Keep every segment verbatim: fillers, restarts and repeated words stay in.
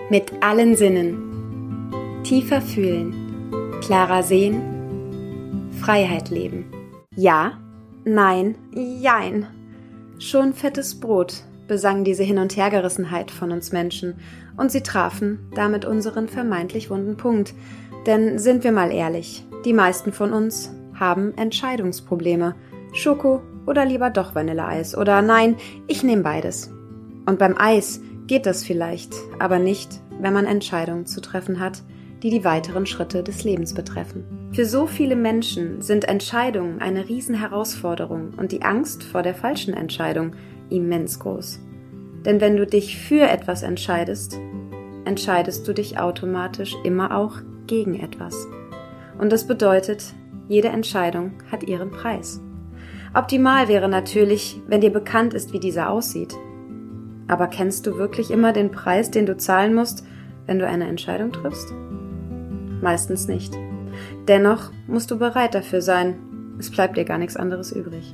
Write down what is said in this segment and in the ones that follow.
Mit allen Sinnen. Tiefer fühlen, klarer sehen, Freiheit leben. Ja, nein, jein. Schon fettes Brot besang diese Hin- und Hergerissenheit von uns Menschen und sie trafen damit unseren vermeintlich wunden Punkt. Denn sind wir mal ehrlich, die meisten von uns haben Entscheidungsprobleme. Schoko oder lieber doch Vanilleeis oder nein, ich nehme beides. Und beim Eis geht das vielleicht, aber nicht, wenn man Entscheidungen zu treffen hat, die die weiteren Schritte des Lebens betreffen. Für so viele Menschen sind Entscheidungen eine Riesenherausforderung und die Angst vor der falschen Entscheidung immens groß. Denn wenn du dich für etwas entscheidest, entscheidest du dich automatisch immer auch gegen etwas. Und das bedeutet, jede Entscheidung hat ihren Preis. Optimal wäre natürlich, wenn dir bekannt ist, wie dieser aussieht. Aber kennst du wirklich immer den Preis, den du zahlen musst, wenn du eine Entscheidung triffst? Meistens nicht. Dennoch musst du bereit dafür sein. Es bleibt dir gar nichts anderes übrig.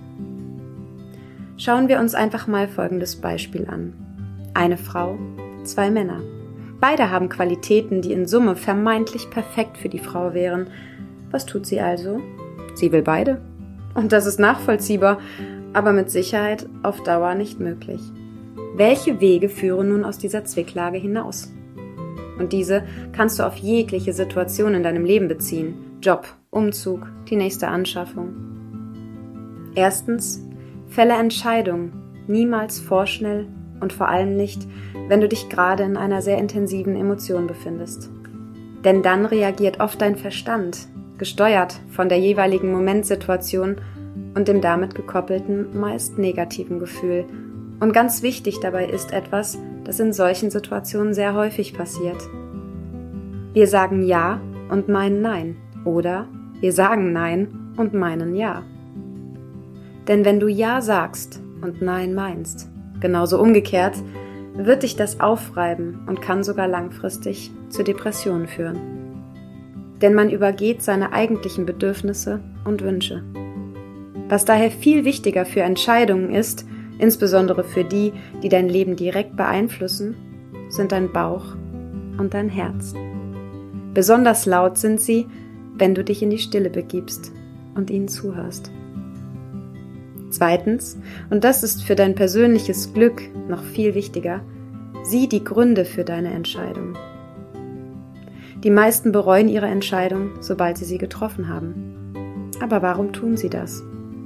Schauen wir uns einfach mal folgendes Beispiel an. Eine Frau, zwei Männer. Beide haben Qualitäten, die in Summe vermeintlich perfekt für die Frau wären. Was tut sie also? Sie will beide. Und das ist nachvollziehbar, aber mit Sicherheit auf Dauer nicht möglich. Welche Wege führen nun aus dieser Zwicklage hinaus? Und diese kannst du auf jegliche Situation in deinem Leben beziehen. Job, Umzug, die nächste Anschaffung. Erstens, fälle Entscheidungen, niemals vorschnell und vor allem nicht, wenn du dich gerade in einer sehr intensiven Emotion befindest. Denn dann reagiert oft dein Verstand, gesteuert von der jeweiligen Momentsituation und dem damit gekoppelten, meist negativen Gefühl. Und ganz wichtig dabei ist etwas, das in solchen Situationen sehr häufig passiert. Wir sagen Ja und meinen Nein oder wir sagen Nein und meinen Ja. Denn wenn du Ja sagst und Nein meinst, genauso umgekehrt, wird dich das aufreiben und kann sogar langfristig zu Depressionen führen. Denn man übergeht seine eigentlichen Bedürfnisse und Wünsche. Was daher viel wichtiger für Entscheidungen ist, insbesondere für die, die dein Leben direkt beeinflussen, sind dein Bauch und dein Herz. Besonders laut sind sie, wenn du dich in die Stille begibst und ihnen zuhörst. Zweitens, und das ist für dein persönliches Glück noch viel wichtiger, sieh die Gründe für deine Entscheidung. Die meisten bereuen ihre Entscheidung, sobald sie sie getroffen haben. Aber warum tun sie das?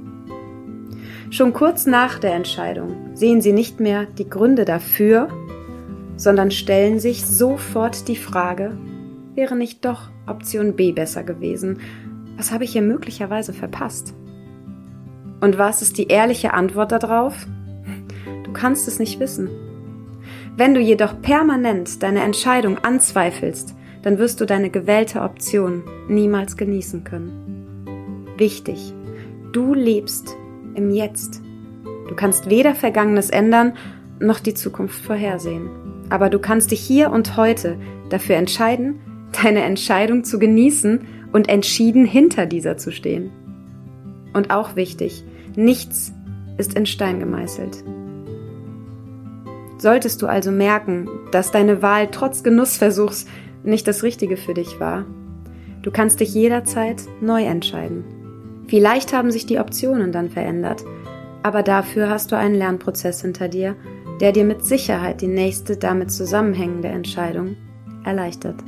Schon kurz nach der Entscheidung sehen sie nicht mehr die Gründe dafür, sondern stellen sich sofort die Frage, wäre nicht doch Option B besser gewesen? Was habe ich hier möglicherweise verpasst? Und was ist die ehrliche Antwort darauf? Du kannst es nicht wissen. Wenn du jedoch permanent deine Entscheidung anzweifelst, dann wirst du deine gewählte Option niemals genießen können. Wichtig, du lebst im Jetzt. Du kannst weder Vergangenes ändern, noch die Zukunft vorhersehen. Aber du kannst dich hier und heute dafür entscheiden, deine Entscheidung zu genießen und entschieden hinter dieser zu stehen. Und auch wichtig, nichts ist in Stein gemeißelt. Solltest du also merken, dass deine Wahl trotz Genussversuchs nicht das Richtige für dich war, du kannst dich jederzeit neu entscheiden. Vielleicht haben sich die Optionen dann verändert, aber dafür hast du einen Lernprozess hinter dir, der dir mit Sicherheit die nächste damit zusammenhängende Entscheidung erleichtert.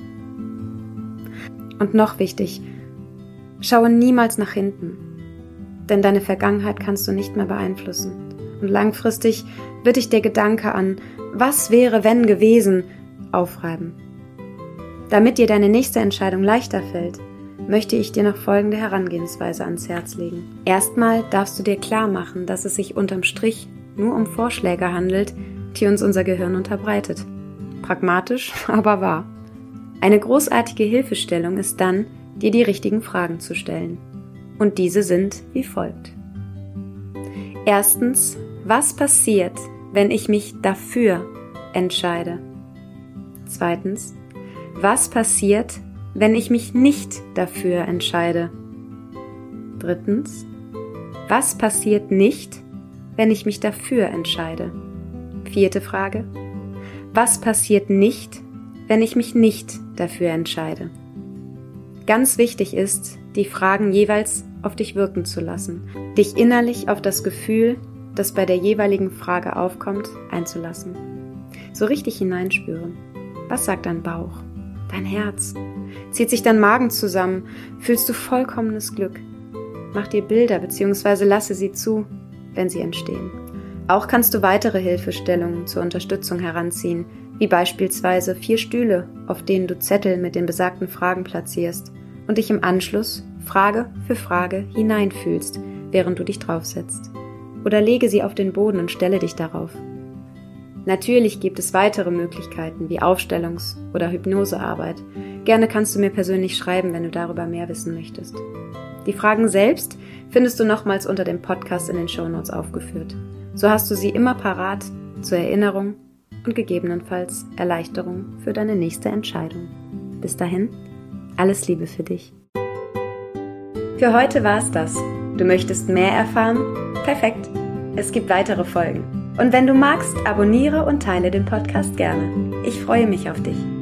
Und noch wichtig, schaue niemals nach hinten, denn deine Vergangenheit kannst du nicht mehr beeinflussen. Und langfristig wird dich der Gedanke an, was wäre, wenn gewesen, aufreiben. Damit dir deine nächste Entscheidung leichter fällt, möchte ich dir noch folgende Herangehensweise ans Herz legen. Erstmal darfst du dir klar machen, dass es sich unterm Strich nur um Vorschläge handelt, die uns unser Gehirn unterbreitet. Pragmatisch, aber wahr. Eine großartige Hilfestellung ist dann, dir die richtigen Fragen zu stellen. Und diese sind wie folgt. Erstens, was passiert, wenn ich mich dafür entscheide? Zweitens, was passiert, wenn ich mich nicht dafür entscheide? Drittens, was passiert nicht, wenn ich mich dafür entscheide? Vierte Frage, was passiert nicht, wenn ich mich nicht dafür entscheide? Ganz wichtig ist, die Fragen jeweils auf dich wirken zu lassen, dich innerlich auf das Gefühl, das bei der jeweiligen Frage aufkommt, einzulassen. So richtig hineinspüren. Was sagt dein Bauch? Dein Herz? Zieht sich dein Magen zusammen? Fühlst du vollkommenes Glück? Mach dir Bilder bzw. lasse sie zu, wenn sie entstehen. Auch kannst du weitere Hilfestellungen zur Unterstützung heranziehen, wie beispielsweise vier Stühle, auf denen du Zettel mit den besagten Fragen platzierst und dich im Anschluss Frage für Frage hineinfühlst, während du dich draufsetzt. Oder lege sie auf den Boden und stelle dich darauf. Natürlich gibt es weitere Möglichkeiten wie Aufstellungs- oder Hypnosearbeit. Gerne kannst du mir persönlich schreiben, wenn du darüber mehr wissen möchtest. Die Fragen selbst findest du nochmals unter dem Podcast in den Shownotes aufgeführt. So hast du sie immer parat zur Erinnerung und gegebenenfalls Erleichterung für deine nächste Entscheidung. Bis dahin, alles Liebe für dich. Für heute war's das. Du möchtest mehr erfahren? Perfekt. Es gibt weitere Folgen. Und wenn du magst, abonniere und teile den Podcast gerne. Ich freue mich auf dich.